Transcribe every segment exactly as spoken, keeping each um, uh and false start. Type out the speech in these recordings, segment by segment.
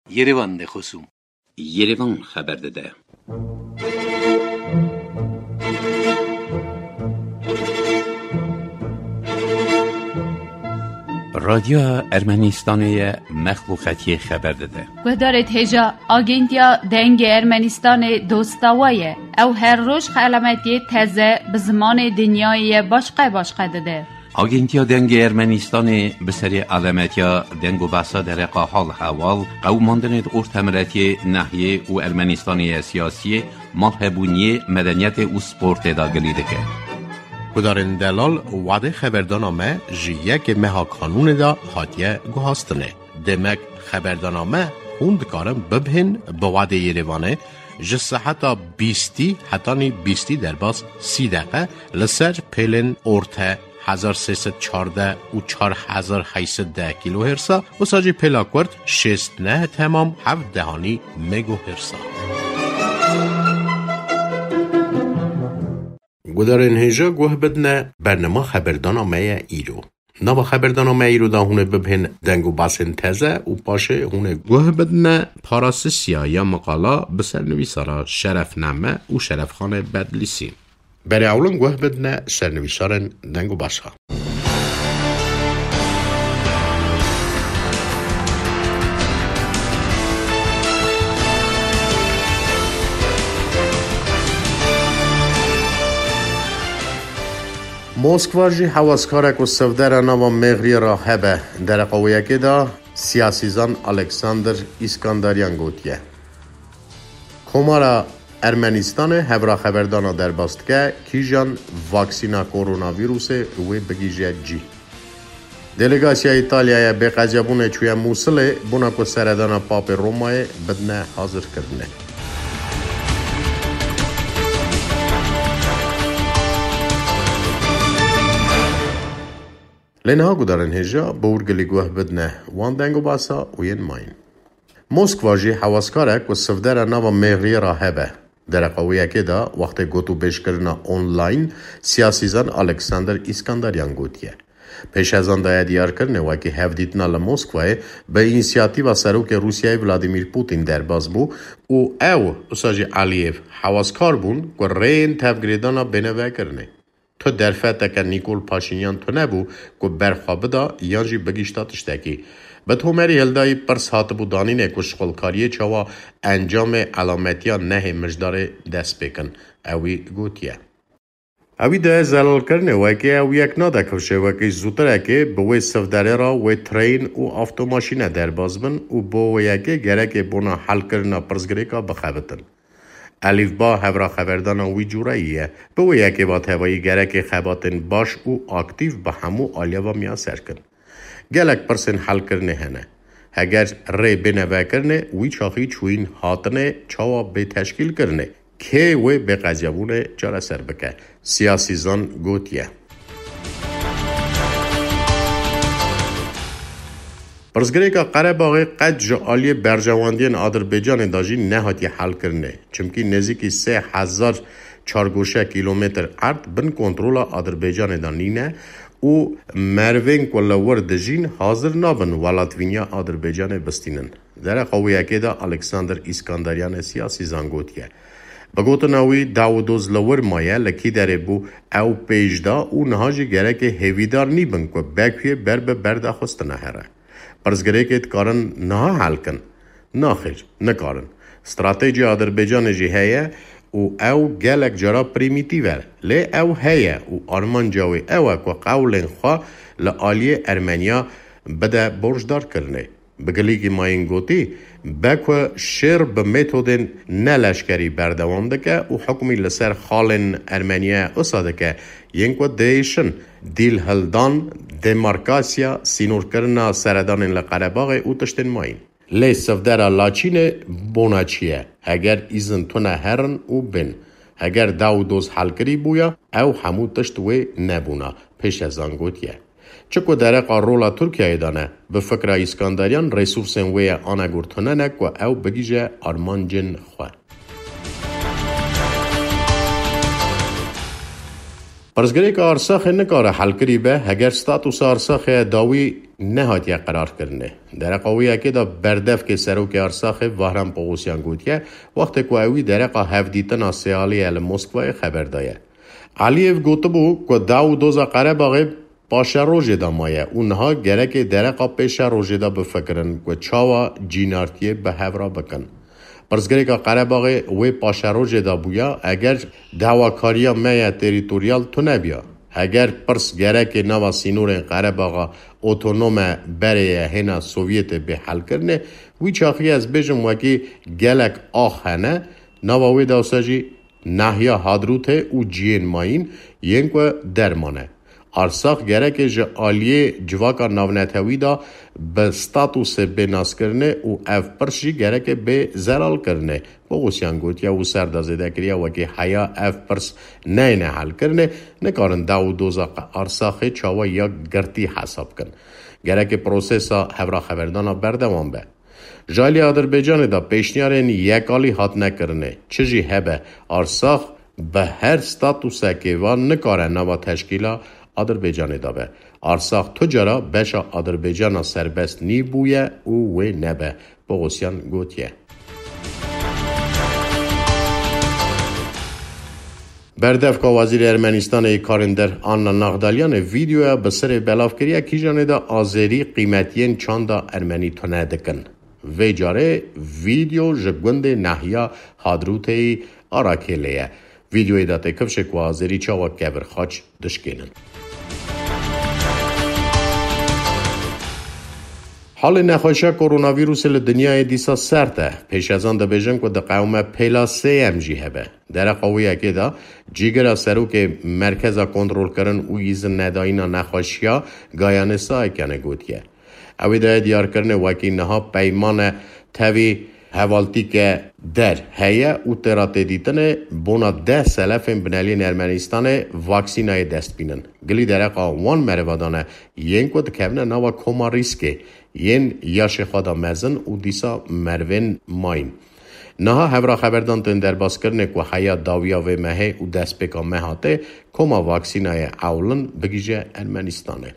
Yerevan de خصوم Yerevan خبر داده. رادیو ارمنستان مخلوقاتی خبر داده. و دارد هجا آگنتیا دنگ ارمنستان دوستاویه او هر روز علامتی تازه به زمان دنیای باشقه باشقه داده. آگنتیا دنگ ارمنستان به سری علامتیا دنگ و بحثا در حال حوال قوماندن ارتمرتی نحیه و ارمنستانی سیاسی مرهبونی مدنیت و سپورت داگلیده که کدارن دلال وعده خبردانامه جیه که مها قانون دا حاتیه گوهاستنه. دمک خبردانامه خوند کارم ببهن با وعده یریوانه جسه حتی بیستی حتی نی بیستی در باز سی دقیقه لسر پیلن ارته هزار سیصد چارده و چار هزار هیصد ده کیلو هرسا و ساجی پیلا کرد شست نه تمام هفت دهانی مگو هرسا. گدارن هجا گوه بدنه برنامه خبردانامه ایرو. نوا خبردانامه ایرو دا هونه ببهن دنگو باسن تزه و پاشه هونه گوه بدنه پاراسسیا یا مقالا بسر نویسارا شرف نمه و شرف خانه بدلیسی. برای اولن گوه بدنه سرنویسارن دنگو باسا. موسکوا جی حواسکارک و سفدر نوا مغری را هبه در قویه که دا سیاسیزان الکساندر اسکندریان گوتیه. کمارا ارمنستان هبرا خبردانا در باست که کیجان واکسینا کورونا ویروس روی بگیجه جی. دلگاسیا ایتالیای به قجبونه چوی موسله بنا کو سردانا پاپ رومای بدنه حاضر کردنه. لنها گدارن هجا بورگلی گوه بدنه وان دنگو باسا و ین ماین. موسکوا جی حواسکارک و سفدر نوا مغری را هبه. در قویه که دا وقت گوتو بیش کرنا آنلاین سیاسیزان الکساندر اسکندریان گوتیه. پیش از آن داید دیار کرنه و که هفدیتنا لموسکوای به اینسیاتیو سروک روسیای ولادیمیر پوتین در باز بو و او اساجی علیف حواسکار بون که رین تفگریدانا بنوه کرنه. تو در فته که نیکول پاشینیان تو نبو که برخوابه دا یانجی بگیشتاتش تکی. به تو مری هلدایی پرس هات بو دانینه که شغلکاریه چوا انجام علامتیان نه مجدار دست بکن. اوی گوتیه. اوی ده زلال کرنه و که اوی یک ناده کفشه و که زودره که بوی سفدره را و ترین و آفتوماشینه در باز بن و بوی که گره بونا حل کرنا پرزگره که بخوابتن. الیف با هورا خبردان وی جوراییه به و یکی با تهوایی گره که خباتن باش و اکتیو به همو آلیا و میا سر کن. گلک پرسن حل کرنه هنه. اگر ری بنوه کرنه وی چاخی چوین هاتنه چاوا به تشکیل کرنه که وی به قجبونه جاره سر بکه. سیاسیزان گوتیه. پرزگری که قرباغ قد جعالی برجواندین آذربایجان داجی نهاتی حل کرنه چمکی نزدیکی سه هزار چارگوشه کیلومتر ارد بن کنترول آذربایجان دانینه و مروین کلور دجین حاضر نابن ولاتوینیا آذربایجان بستینن. در قویه که دا الکساندر اسکندریان سیاسی زنگوتیه. بگوت نوی داودوز لور مایه لکی داره بو او پیش دا و نهاجی گره که هیویدار نی بن که بکوی بر به برده خوست نهره. پرزگره که کارن نه حل کن نه خیر نکارن استراتژی آذربایجان جی هیه و او گلک جرا پریمیتیور لی او هیه و آرمان جاوی او که قولن خواه لآلی ارمنیا بده برجدار کرنه بگلی که ما این گوتی بکو شر به میتودن نلشکری بردوام دکه و حکمی لسر خالن ارمنیا اصاده که ینکو دیشن دیل هلدان دمارکاسیا سینور کرنا سردان لقرباغ او تشتن ماین. لی سفدر لاچین بوناچیه اگر ایزن تونه هرن او بن. اگر داو دوز حل کری بویا او همو تشت وی نبونا پیش از آنگوتیه. چکو درقا رولا ترکیه دانه به فکر اسکندریان ریسورسن وی آنگورتونه نک و او بگیجه آرمان جن خواه. پرزگری که آرساخ نکاره حل کری به اگر ستاتوس آرساخ داوی نهاتیه قرار کرنه. در قویه که دا بردف که سروک ارساخ وحرم پاوسیان گوتیه وقت که اوی در قا هفدیتن سیالی ال موسکوای خبر دایه. علیف گوته بو که داو دوزا قره باقی پاشا روژه دا مایه. اونها گره که در قا پیشا روژه دا بفکرن که چاوا جینارتیه به هورا بکن. پرسگری که قره باقی وی پاشا روژه دا بویا اگر دواکاریا مایه تریتوریال تو نبیا. اگر پرس گره که نوا سینور قره باقا اتونوم بره هنا سوویت به حل کرنه وی چاخی از بجم وکی گلک آخ هنه نوا وی داوساجی نحیا حادروته او جین ماین ینکو درمانه. ارساخ گره که جه آلیه جواکا نونتوی دا به ستاتوس به ناس کرنه او اف پرشی گره که به زرال کرنه بغوسیان گوتیا و سردازده کریا وکی حیا اف پرس نه نه حل کرنه نکارن داو دوزا ارساخ چاوا یا گرتی حساب کن گره که پروسیسا هورا خبردانا بردوان به. جالی آذربایجان دا پیشنیارین یکالی هات نکرنه چجی هبه ارساخ به هر ستاتوسه که وان نکاره نوا تشکیلا آذربایجان دابه. ارساخ تجارا بشا آذربایجان سربست نی بویه او و نبه بغوسیان گوتیه. بردف که وزیر ارمنستان کارندر آنا نغدالیان ویدیو بسر بلاف کریه کی جانه دا آذری قیمتین چاندا ارمنی تونه دکن. وی جاره ویدیو جبگند نحیا حادروتی آراکیلیه. ویدیوی دا تکفش که آذری چاوا کبر خاچ دشکینن. حال نخوشی کرونا ویروس دنیای دیسا سرته پیش از آن دا بیجن که دا قوم پیلا سی ام جی هبه. در قویه که دا جیگر سرو که مرکز کنترل کرن او ایزن نداینا نخوشیا گایانه سای کنه گوتیه. اوی دا دیار کرنه وکی نها پیمان تاوی حوالتی که در هیه او ترات دیتنه بونا ده سلفین بنالین ارمنستان واکسینای دست بینن. گلی در قا وان مروادانه ین کد کهونه نوا کما ریسکه ین یاش خدا مزن او دیسا مروین ماین. نها هورا خبردان تن در باز کرنه که حیات داویا و مهه او دست بکا مهاته کما واکسینای اولن بگیجه ارمنستانه.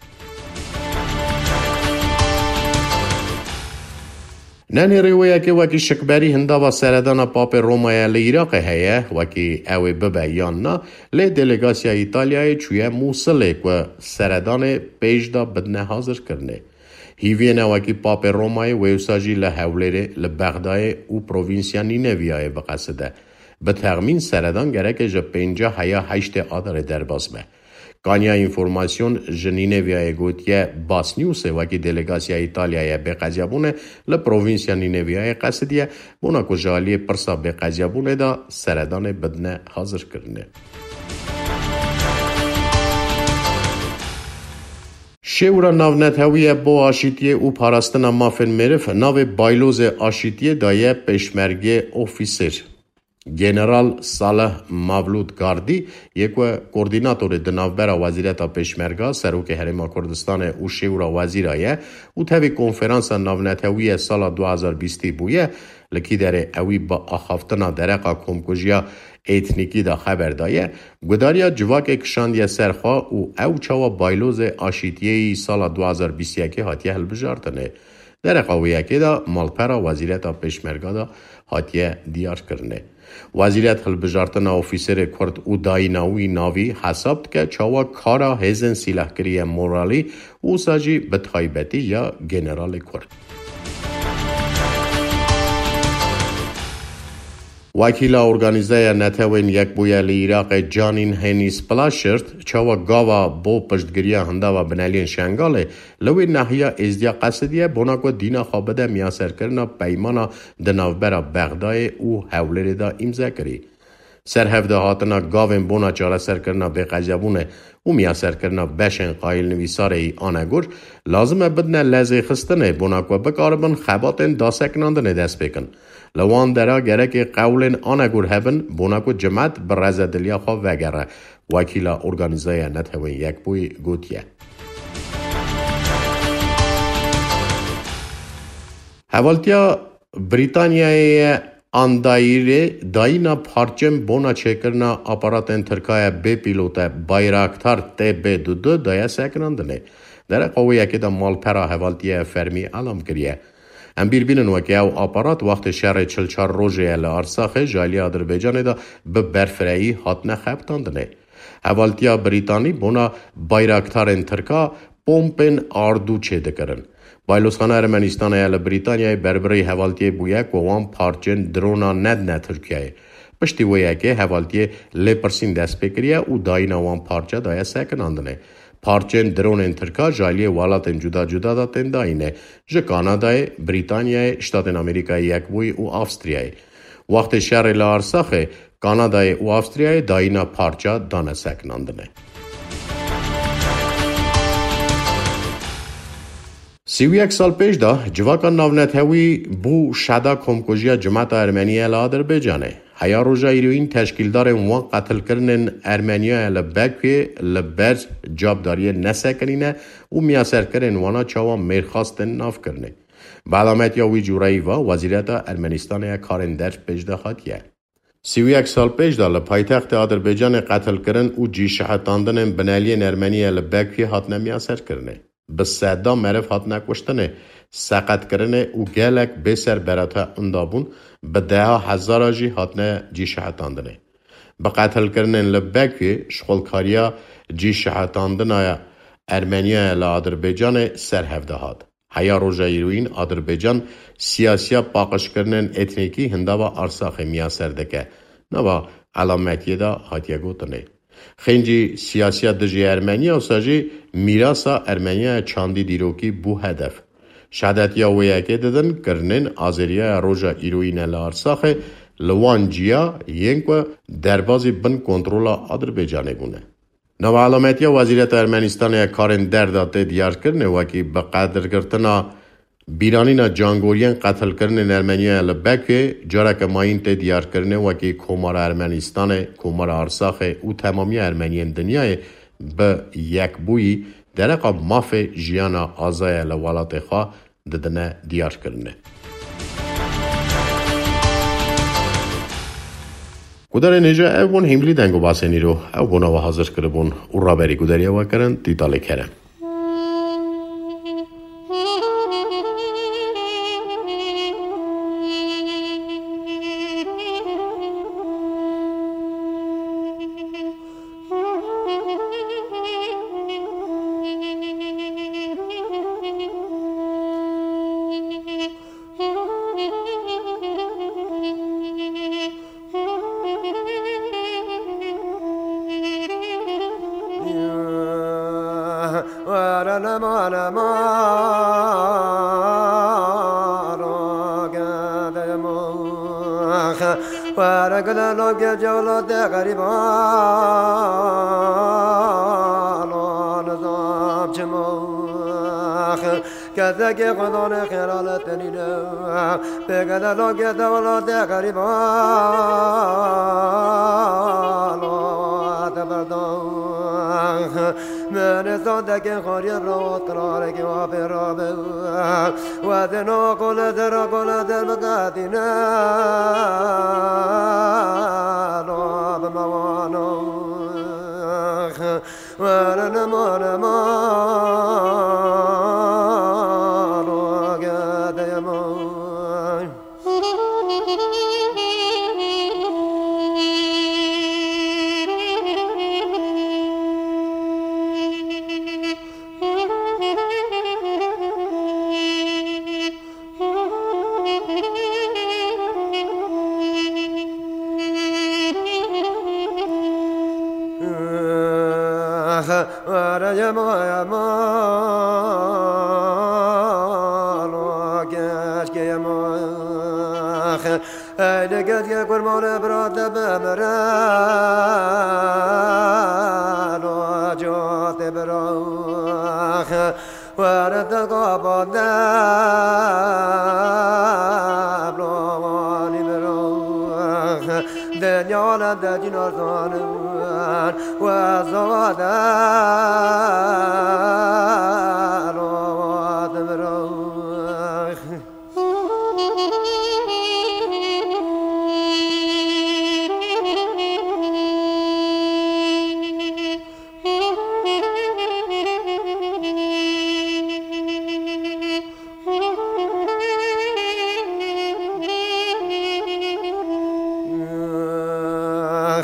ننی رویه که وکی شکبری هنده و سردان پاپ رومای لیراق هیه وکی اوی ببه یان نا لی دلگاسیا ایتالیای چویه موسله که سردان پیش دا بدنه حاضر کرنه. هیوینه وکی پاپ رومای ویوساجی لحولره لبغدای او پروینسیا نینویای بقصده. به تغمین سردان گره که جا پینجا هیا هشت آدر در باز به. کانیا اینفورماسیون جنینه ویای گوتیه باس نیوسه وکی دلگاسیا ایتالیای به قضیابونه لپروینسیا نینه ویای قصدیه بونا که جالی پرسا به قضیابونه دا سردان بدنه حاضر کرنه. شورا ناونتویه با آشیتیه او پاراستنا مافن مرف ناو بایلوز آشیتیه دایه پشمرگی اوفیسر. جنرال صالح مولود گاردی یک کوردیناتور دناوبرا وزیرتا پشمرگا سروک هرما کردستان او شورا وزیرایه او تاوی کنفرانس ناونتویه سال دو هزار و بیست بویه لکی در اوی با آخافتنا درقا کمکوژیا ایتنیکی دا خبر دایه گداریا جواک کشاندی سرخوا او او چاوا بایلوز آشیتیه سال دو هزار و بیست و یک هاتیه هل بجارتنه در قویه که دا مالپرا وزیرتا پشمرگا دا هاتیه دیار کرنه. وزیرت هل بجارتنا اوفیسر کرد او دای ناوی ناوی حساب که چاوا کارا هزن سیلحگری مورالی او ساجی بتایبتی یا گنرال کرد. وکیلا ارگانیزای نتوین یک بویه لیراق جانین هنیس پلاشرت چاوا گاوا بو پشتگیری هنده و بنالین شنگاله لوی نحیا ازدیا قصدیه بونا که دینا خوابده میاسر کرنا پیمانا دناوبرا بغدای او حوله دا امضا کری. سر هفته هاتنا گاوین بونا چاره سر کرنا به قجبونه او میاسر کرنا بشن قایل نویساره ای آنگور لازمه بدنه لزه خستنه بونا که بکاربن خباتن داسکناندنه دست بکن. لوان درا گره که قولن آنگور هبن بونا که جماعت بر رزدلیا خواه وگره وکیلا ارگانیزای نتوین یک بوی گوتیه. حوالتیا بریتانیای اندایره داینا پارچم بونا چکرنا اپاراتن ترکای به پیلوت بایراکتار تی به دو دو دایا سکناندنه. در قویه که دا مالپرا حوالتیه فرمی علم کریه. ام بیربینن وکی او آپارات وقت شهر چلچار روژه لارساخه جالی آذربایجان دا به برفرهی هاتنه خبتاندنه. حوالتیا بریتانی بونا بایراکتارن ترکا پومپن آردو چه دکرن. بایلوسخانه ارمنستان ایل بریتانیای بربری حوالتی بویا که وان پارچن درونا ند نه ترکیه. پشتی ویا که حوالتی لپرسین دست بکریه و داینا وان پارچه دایا سکناندنه. پارچن درون ترکا جالی والاتن جدا جدا داتن داینه. جه کانادای، بریتانیای، شتاتن امریکای یک بوی و آفستریای. وقت شهر لارساخه کانادای و آفستریای داینا پارچه دانه سکناندنه. سی و یک سال پیش دا جواکان ناونتهوی بو شدا کمکوژیا جماعت ارمنیه لآذربایجانه. هیا روژا ایروین تشکیلدار وان قتل کردن ارمنیا لبکوی لبرز جابداری نسکنینه و میاسر کردن وانا چاوا میرخواستن ناف کرنه. بعلامت یا وی جورایی و وزیرت ارمنستان کارن درج پیش دا خاتیه. سی و یک سال پیش دا لپایتخت آذربایجان قتل کردن و جیشهتاندن بنالی ارمنیا لبکوی هاتنه میاسر کرنه. به صدا معرف هات نکشتنه سقط کرنه و گلک بسر براتا اندابون به ده هزار آجی هاتنه جی شهتاندنه. به قتل کرنه لبکوی شغلکاریا جی شهتاندنه ارمنیا لآذربایجان سر هفته هاد. هیا روژا ایروین آذربایجان سیاسیا پاقش کرنن اتنیکی هنداوا ارساخ میاسر دکه نوا علامتیه دا هاتیه گوتنه. خنجی سیاست دژی ارمنیا و ساجی میراسا ارمنیا چاندی دیروکی بو هدف. شهادتیا ویاکه دادن کرنن آذریا روژا ایروین لارساخه لوانجیا ینکو دربازی بن کنترولا آذربایجانه گونه. نو علامتیا وزیرت ارمنستان کارن درداته دیار کرنه وکی به قدر کرتنا بیرانینا جانگوریان قتل کرنه ارمنیا لبکه جارک ماین ته دیار کرنه وکی کومار ارمنستان کومار ارساخه و تمامی ارمنیان دنیای به یک بوی درقا ماف جیانا آزای لولات خواه ددنه دیار کرنه. کدر نجا اون هملی دنگو باسنی رو او بنا و حاضر کربون او را بری کدریا و کرن دیتاله کرن. که خدان خیرالت نیده بگده لگه دولت غریبان بردان من صدق خاری را قرار که و برابه و دنا قل در قل در بقاتنا را بموانا و نما نما لقد يقول مولا براد بمران وجوت براخ ورد قبض بلواني براخ دنيا لدجن أرضان وزوادان وات براخ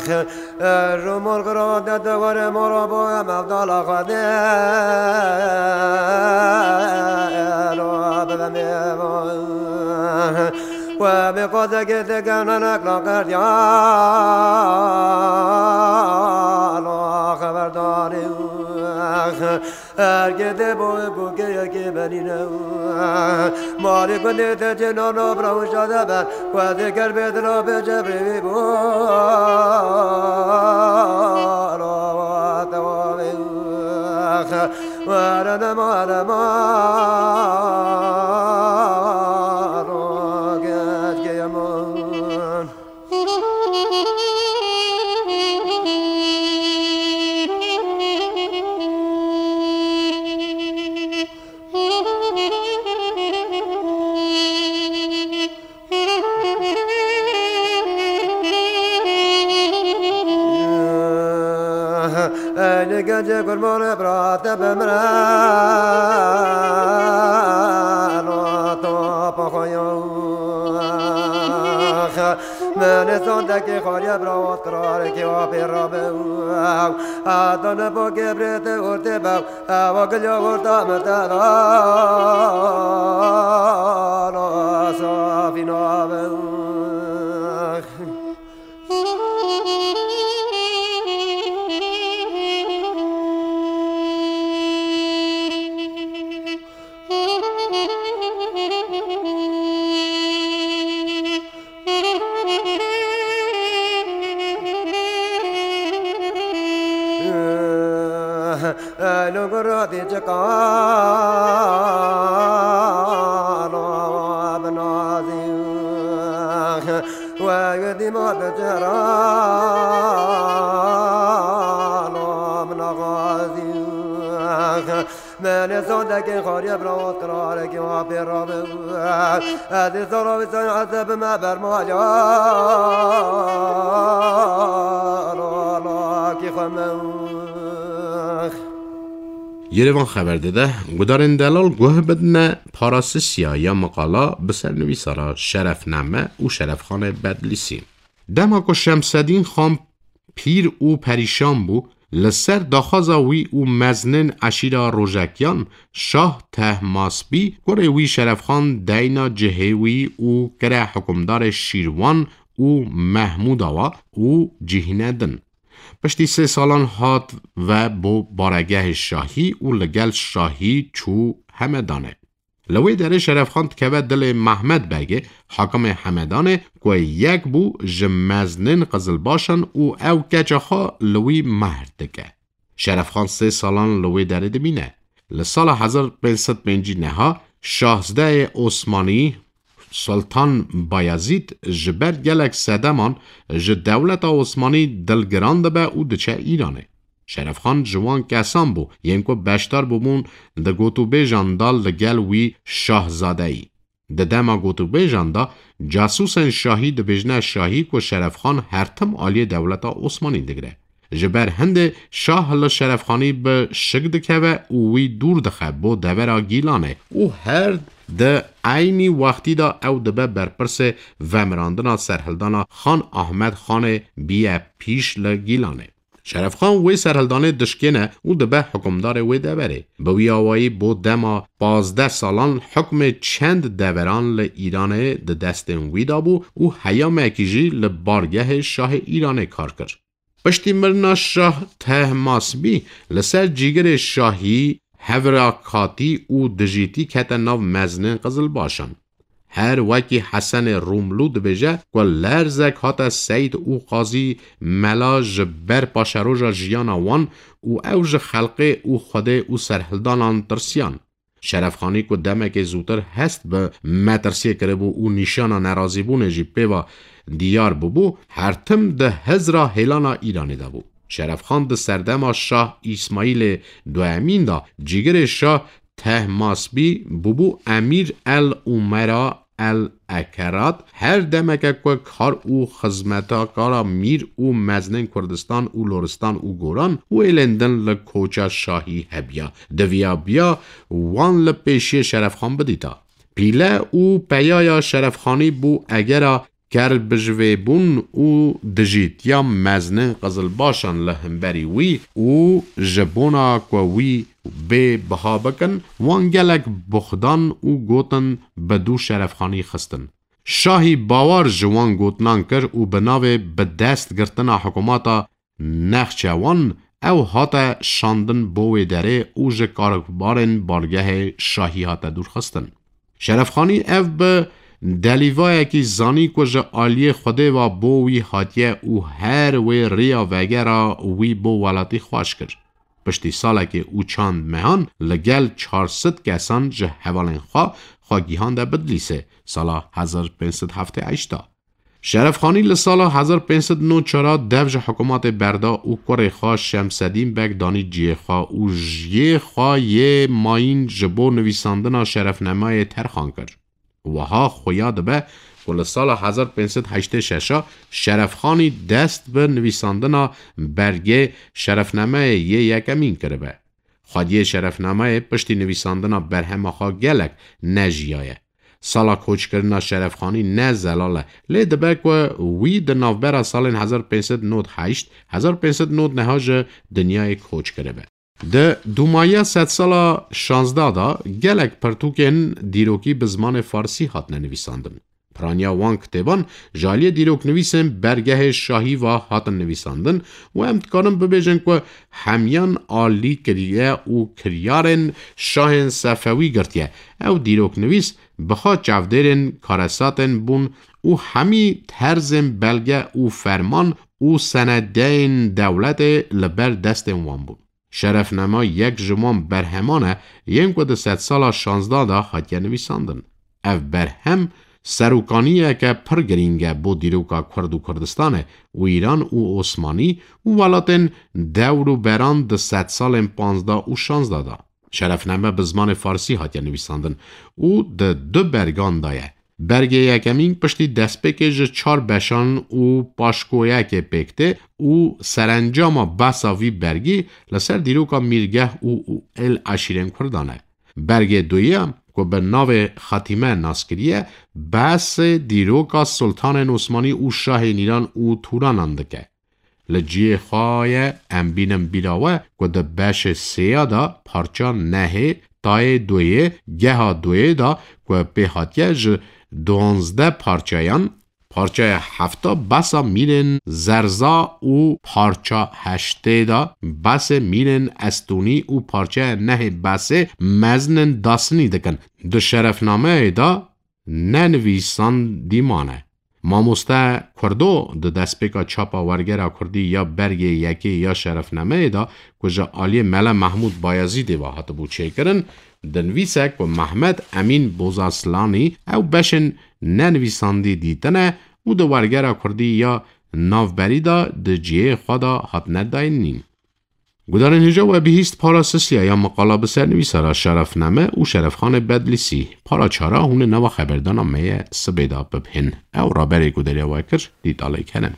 رمال قرادة دوار مرابا مفضل خده و به قدر که کننک لاغر یا خبرداری هرگده با بوکه یکی بنینه مالی کنده تجنان و براو شده بر و دیگر بدلا به جبری بار و توابی و ردم آدمان و گشت گیمان گنج قربان برات بمران و تو پخویاخ من صندق خالی برات قرار که و پیرابه آدان با کبرت ارته با و گلیا ورتا متدان و صافی نابه لغراتي جكان وابنازي ويدي ما تجران ومن غازي من صدق خاري برات قرارك وفي الرب هذه صلاة سنعذب ما برماجا لكي خمون یروان خبر داده گدارن دلال گوه بدن پاراسسیا یا مقالا بسر نویسارا شرف نمه و شرف خان بدلیسی دما که شمسدین خان پیر او پریشان بو لسر داخازا وی او مزنن عشیرا روژکیان شاه تهماسبی گره وی شرف خان دینا جهوی او گره حکمدار شیروان او محمود آوا او جهیندن پشتی سه سالان هات و بو بارگه شاهی و لگل شاهی چو همدانه لوی داره شرف خان که دل محمد بگه حاکم همدانه که یک بو جمزنن قزل باشن و او کچخا لوی مهر دکه شرف خان سه سالان لوی داره دبینه لسال هزار و پانصد و پنج نها شاهزده عثمانی سلطان بایزید جبر گلک سدمان ج دولت عثمانی دلگراند به او دچه ایرانه. شرف خان جوان کسان بو یم که بشتر بمون ده گوتو بیجان دال لگل وی شاهزاده ای. ده دما گوتو بیجان دا جاسوسن شاهی ده بیجنه شاهی که شرف خان هرتم آلی دولت عثمانی دگره. جبر هند شاه ل شرف خانی به شگد که و اوی دور دخه بو دورا گیلانه او هر ده عینی وقتی دا او دبه برپرس ومراندنا سرهلدانا خان احمد خان بیه پیش لگیلانه. شرف خان وی سرهلدانه دشکنه او دبه حکمدار وی دوره. بوی آوایی بو دما پازده سالان حکم چند دوران ل ایرانه ده دستن وی دا بو او حیام اکیجی ل بارگه شاه ایرانه کار کرد. پشتی مرنا شاه تهماسبی لسر جیگر شاهی هوراکاتی او دجیتی کتا ناو مزنن قزل باشن. هر وکی حسن روملو دبیجه که لرزک هاتا سید او قاضی ملاج بر پاشروژا جیانا وان او اوج خلقه او خوده او سرهلدانان ترسیان. شرف خانی که دمک زودتر هست به مترسیه کرده بو او نیشانا نرازی بونه جی پیوا دیار ببو هر تم ده هزرا هیلانا ایرانی دا بو. شرف خان ده سردما شاه اسماعیل دوامین دا جیگر شاه تهماسبی ببو امیر الامرا الاکرات هر دمکه که کار او خزمتا کارا میر او مزنن کردستان او لورستان او گوران او ایلندن لکوچا شاهی هبیا دویا بیا وان لپیشی شرف خان بدیتا پیله او پیایا شرف خانی بو اگرا کر بجوه بون او دجیت یا مزنه قزل باشان لهمبری وی او جبونا کووی به بها بکن وان گلک بخدان او گوتن بدو شرفخانی خستن. شاهی باور جوان گوتنان کر او بناوه به دست گرتنا حکوماتا نخچوان او هاتا شاندن بوی داره او جه کارکبارن بارگه شاهی هاتا دور خستن. شرفخانی او به دلیوای کی زانی کو ژ عالی خوده و بوی هاتیه او هر و ریا وگرا وی بو ولاتی خوش کر. پشتی ساله که او چاند مهان لگل چهارصد کسان جه حوالین خواه خواگیهان ده بدلیسه سالا هزار و پانصد و هفتاد و هشت. شرفخانی لسالا هزار و پانصد و نود و چهار دوج حکومت بردا او کره خواه شمسدین بک دانی جیه خواه او جیه خواه یه ماین جبو نویساندنا شرفنمای ترخان کرد. وها خویاد به کل سال هزار و پانصد و هشتاد و شش شرفخانی دست به نویساندنا برگه شرفنامه یه یکمین کرده. خادیه شرفنامه پشتی نویساندنا برهم خواه گلک نجیایه. سالا کوچ کردن شرفخانی نه زلاله لی دبک و وی د نوبر سال هزار و پانصد و نود و هشت هزار و پانصد و نود نهاج دنیای کوچ کرده. ده دومایه ست سالا شانزده دا گلک پرتوکن دیروکی به زمان فارسی هات نویساندن. پرانیا وان کتابان جالی دیروک نویسن برگه شاهی و هات نویساندن و امتکارن ببیجن که همیان آلی کریه او کریارن شاهن صفوی گرتیه او دیروک نویس بخوا چفدرن کارساتن بون او همی ترزم بلگه او فرمان او سندین دولت لبر دست وان بون. شرفنما یک جمان برهمانه یم که ده ست سالا شانزده دا هاتیه نویساندن. اف برهم سروکانیه که پر گرینگه بو دیروکا کرد و کردستانه و ایران و عثمانی و ولاتن دور و بران ده ست سال پانزده و شانزده دا. شرفنامه به زمان فارسی هاتیه نویساندن او ده دو برگان دایه. برگه یکمین پشتی دست بکه چار بشان او پاشکویه که پکته او سرانجام بساوی برگی لسر دیروکا میرگه او, او ال عشیرین کردانه. برگه دویه که به ناو خاتیمه ناسکریه بس دیروکا سلطان عثمانی او شاه ایران او توران اندکه. لجیه خواه امبینم بیلاوه که ده بش سیه دا پارچا نهه تای دویه گه دویه دا که به حاتیه ج دونزده پارچایان پارچای هفتا بسا میرن زرزا او پارچا هشته دا بس میرن استونی او پارچای نه بسه مزنن داسنی دکن. دو شرفنامه دا ننویسان دیمانه. ماموسته کردو د دسپیکا چاپا ورگره کردی یا برگ یکی یا شرفنامه دا کجا آلی ملا محمود بایزیدی و حتی بو چه کرن دنویسک و محمد امین بوزاسلانی او بشن ننویساندی دیتنه و د ورگره کردی یا نافبری دا د جیه خدا حت نداینین. گدارن هجا و بیهیست پارا سسیا یا مقالا بسر نویسه را شرفنامه و شرفخان بدلیسی پارا چارا هونه نوا خبردانا میه سبیدا ببهن او را بری گداری وکر دید آلی کنن.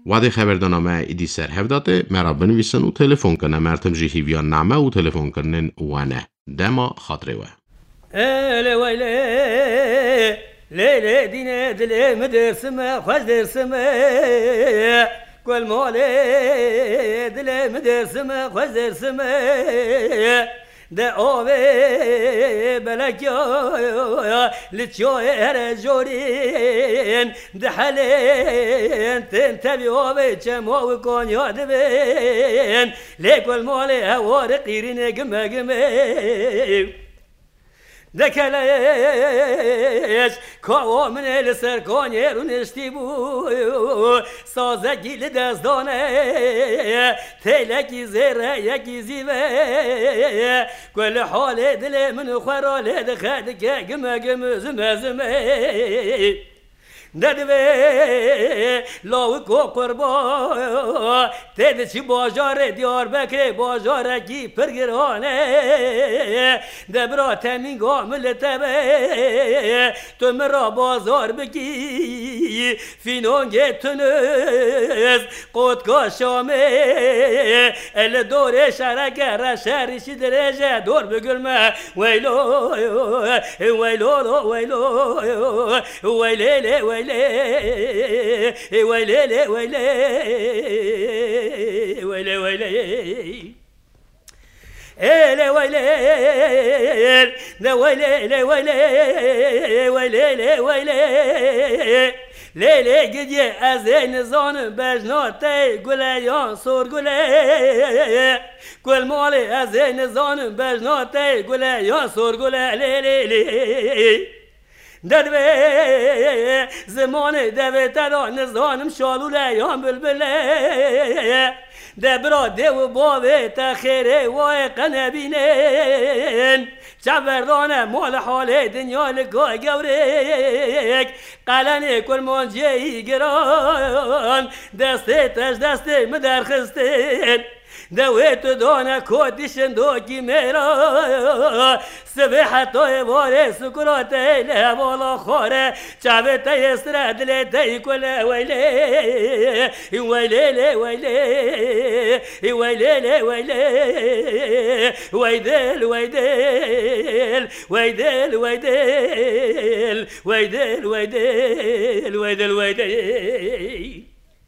وادی خبردانامه ایدی سر هفداته مرا بنویسن و تلفن کنه مرتم جی هیویان نامه و تلفن کنن وانه دما خاطره و اله ویله لیله دینه دل مدرسمه خوش درسمه کل ماله دل مدرسمه خوش درسمه ده آوه بلکیا لچای هر جورین ده حلین تن تبی آوه چما و کانیا دبین لیکل مال هوار قیرین گمه گمه دکلیش کاو من لسر کانیر و نشتی بو سازگی لدزدانه تیلکی زیره یکی زیوه کل حال دل من خورال دخد که گمه گمه زمه زمه ددوه لاو کو قربا تد چی بازار دیار بکره بازار کی پرگرانه دبرا تمین گامل تبه تو مرا بازار بکی فینونگ تونز قدگاه شامه ال دور شرکر شهرشی درجه دور بگلمه ویلو ویلو ویلو ویلیلی ویلی ویلی ویلی ویلی ویلی ویلی اله ویلی ده ویلی ویلی ویلی ویلی لیلی گدی از نزان بجناته گلیان سور گله گل مال از نزان بجناته گلیان سور گله لیلی لی دروی زمان دوی ترا نزانم شالو لیان بلبله دبرا دو باوی تخیره وای قنبینین چوردانه مال حال دنیا لگاه گورک قلن کل منجی گران دسته تش دسته مدرخستین دویت دانه کودشن دوکی میرا سبحتای واره سکراته لحوالا خواره چاوته استره دلی تی کله ویلی ویلی ویلی ویلی ویلی ویدل ویدل ویدل ویدل ویدل ویدل ویدل ویدل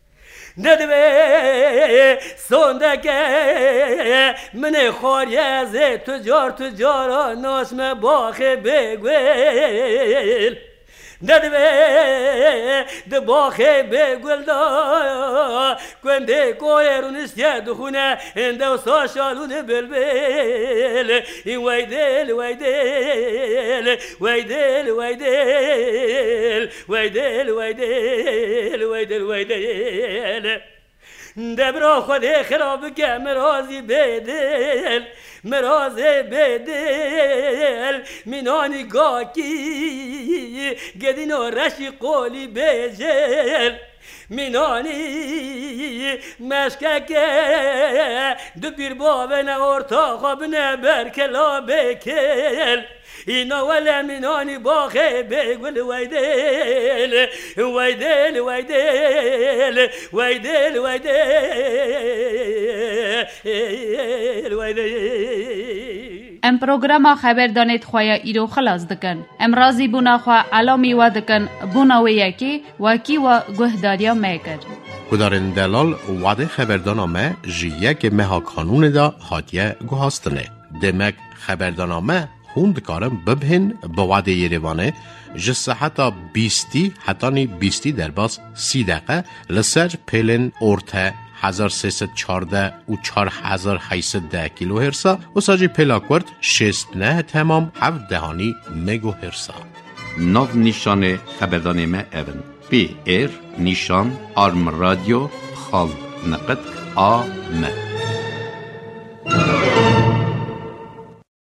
ندوه سندکه من خاریزه تجار تجارا ناشم باخه بگویل ندوه ده باخه بگویل دا کنده کویرونش یدخونه انده ساشالون بلبل این ویدل ویدل ویدل ویدل ویدل ویدل ویدل ویدل دبرا خود خراب که مرازی بدل مرازی بدل مینانی گاکی گدینو رشی قولی بجل مینانی مشککه دو بیر باونه ارتاقا بنه برکلا بکل اینا ولی مینانی باخه بگل ویدل ویدل ویدل ویدل ویدل ویدل ام پروگرام خبر دانید خواه ایرو خلاص دکن ام رازی بونا خواه علامی و دکن بونا و یکی وکی و گهداریا میکر کدارن دلال وعده خبردانامه جی یک مها قانون دا هاتیه گوهاستنه دمک خبردانامه خوند کارم ببهن با وعده یریوانه جسه حتی بیستی حتی نی بیستی در باز سی دقیقه لسر پیلن ارته هزار سیصد چارده و چار هزار هیصد ده کیلو هرسا و ساجی پلاکورد شست نه تمام هفت دهانی مگو هرسا ناو نیشان خبردانامه اون پی ایر نیشان آرم رادیو خال نقد آ م